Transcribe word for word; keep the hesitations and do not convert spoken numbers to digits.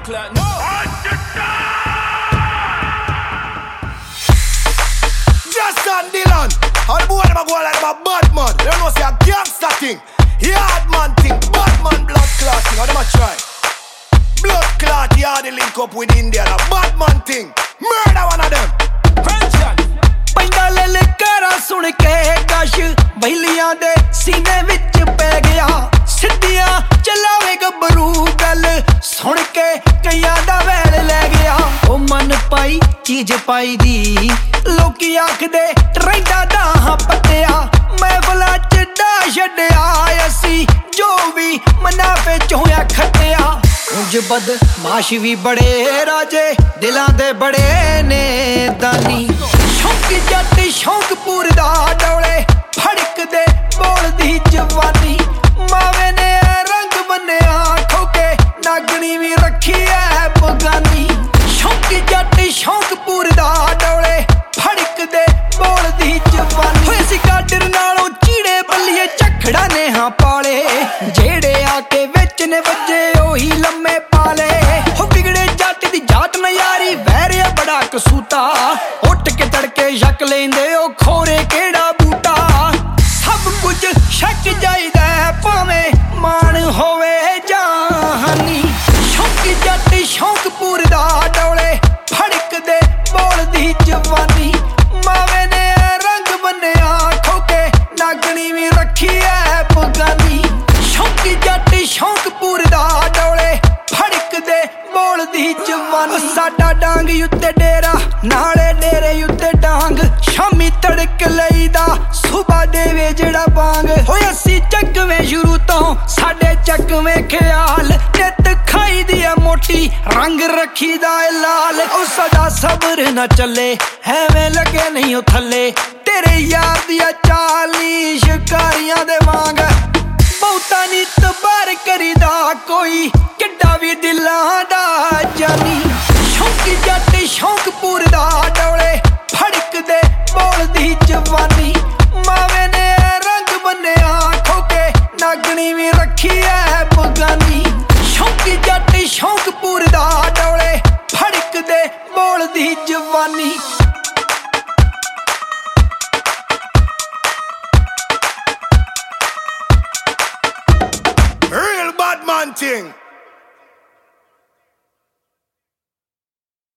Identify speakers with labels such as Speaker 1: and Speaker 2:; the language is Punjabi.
Speaker 1: clot, no.
Speaker 2: Justin Dillon, all the boy them a go like them a bad man. They don't know say a gangster thing, yard man thing, bad man blood clot thing. How them a try? Blood clot yard they link up with India. A bad man thing, murder one of them.
Speaker 3: ਪੈਂਦਾ ਲਲਕਾਰਾ ਸੁਣ ਕੇ ਕਸ਼ ਬੈਲੀਆਂ ਦੇ ਸੀਨੇ ਵਿੱਚ ਪੈ ਗਿਆ ਸਿੱਧੀਆਂ ਚਲਾਵੇ ਗੱਭਰੂ ਗੱਲ ਸੁਣ ਕੇ ਕਈਆਂ ਦਾ ਵੈਲ ਲੈ ਗਿਆ ਉਹ ਮਨ ਪਾਈ ਚੀਜ਼ ਪਾਈ ਦੀ ਲੋਕੀ ਆਖਦੇ ਰਹਿੰਦਾ ਦਾ ਪੱਟਿਆ ਮੈਂ ਬਲਾ ਚੱਡਾ ਛੱਡਿਆ ਅਸੀਂ ਜੋ ਵੀ ਮਨਾਫੇ ਚੋਂ ਆ ਖੱਟਿਆ ਉਂਝ ਬਦਮਾਸ਼ ਵੀ ਬੜੇ ਰਾਜੇ ਦਿਲਾਂ ਦੇ ਬੜੇ ਨੇ ਦਾਨੀ ਸ਼ੌਂਕ ਜੱਟ ਸ਼ੌਂਕ ਪੂਰਦਾ ਡੋਲੇ ਫੜਕਦੇ ਬੋਲਦੀ ਜਵਾਨੀ ਮਾਵੇ ਨੇ ਰੰਗ ਬੰਨਿਆ ਖੋਕੇ ਨਾਗਣੀ ਵੀ ਰੱਖੀ ਐ ਬਗਾਨੀ ਸ਼ੌਂਕ ਜੱਟ ਸ਼ੌਂਕ ਪੂਰਦਾ ਡੋਲੇ ਫੜਕਦੇ ਬੋਲਦੀ ਜਵਾਨੀ ਹੋਏ ਸੀ ਕਾਡਰ ਨਾਲੋਂ ਚੀੜੇ ਬੱਲੀਏ ਝਖੜਾ ਨੇ ਹਾਂ ਪਾਲੇ ਜਿਹੜੇ ਆ ਕੇ ਵਿੱਚ ਨੇ ਵੱਜੇ ਉਹੀ ਲੰਮੇ ਪਾਲੇ ਹੋ ਵਿਗੜੇ ਜੱਟ ਦੀ ਜਾਟ ਨਜ਼ਾਰੀ ਵਹਿਰਿਆ ਬੜਾ ਕਸੂਤਾ ਉੱਠ ਕੇ ਤੜਕੇ ਛੱਕ ਲੈਂਦੇ ਉਹ ਖੋਰੇ ਕਿਹੜਾ ਬੂਟਾ ਸਭ ਕੁਝ ਛੱਕ ਜਾਈਦਾ ਭਾਵੇਂ ਮਾਣ ਹੋਵੇ ਜਾਂ ਹਾਨੀ ਸ਼ੌਂਕ ਜੱਟ ਸ਼ੌਂਕ ਪੂਰਦਾ ਡੋਲੇ ਫੜਕਦੇ ਬੋਲਦੀ ਜਵਾਨੀ ਮਾਵੇ ਨੇ ਰੰਗ ਬੰਨਿਆ ਖੋਕੇ ਨਾਗਣੀ ਵੀ ਰੱਖੀ ਐ ਬਗਾਨੀ ਸ਼ੌਂਕ ਜੱਟ ਸ਼ੌਂਕ ਪੂਰਦਾ ਡੋਲੇ ਫੜਕਦੇ ਬੋਲਦੀ ਜਵਾਨੀ ਸਾਡਾ ਡਾਂਗ ਉੱਤੇ ਡੇਰਾ ਨਾਲੇ ਡੇਰੇ ਉੱਤੇ ਡਾਂਗ ਸ਼ਾਮੀ ਤੜਕ ਲਈਦਾ ਸੁਬਾ ਦੇਵੇ ਜਿਹੜਾ ਬਾਂਗ ਹੋਏ ਅਸੀਂ ਚੱਕਵੇਂ ਸ਼ੁਰੂ ਤੋਂ ਸਾਡੇ ਚੱਕਵੇਂ ਖਿਆਲ ਨਿੱਤ ਖਾਈ ਦੀ ਆ ਮੋਟੀ ਰੰਗ ਰੱਖੀਦਾ ਏ ਲਾਲ ਉਹ ਸਦਾ ਸਬਰ ਨਾ ਚੱਲੇ ਐਵੇਂ ਲੱਗੇ ਨਹੀਂ ਉਹ ਥੱਲੇ ਤੇਰੇ ਯਾਰ ਦੀਆਂ ਚਾਲੀ ਸ਼ਿਕਾਰੀਆਂ ਦੇ ਵਾਂਗ ਬਹੁਤਾ ਨੀ ਤਬਾਰ ਕਰੀਦਾ ਕੋਈ ਕਿੱਡਾ ਵੀ ਦਿਲਾਂ ਦਾ ਜਾਨੀ ਸ਼ੌਂਕ ਜੱਟ ਸ਼ੌਂਕ ਪੂਰਦਾ ਡੋਲੇ ਫੜਕਦੇ ਬੋਲਦੀ ਜਵਾਨੀ ਮਾਵੇ ਨੇ ਰੰਗ ਬੰਨਿਆ ਖੋਕੇ ਨਾਗਣੀ ਵੀ ਰੱਖੀ ਐ ਬਗਾਨੀ ਸ਼ੌਂਕ ਜੱਟ ਸ਼ੌਂਕ ਪੂਰਦਾ ਡੋਲੇ ਫੜਕਦੇ ਬੋਲਦੀ ਜਵਾਨੀ
Speaker 2: Real bad man thing.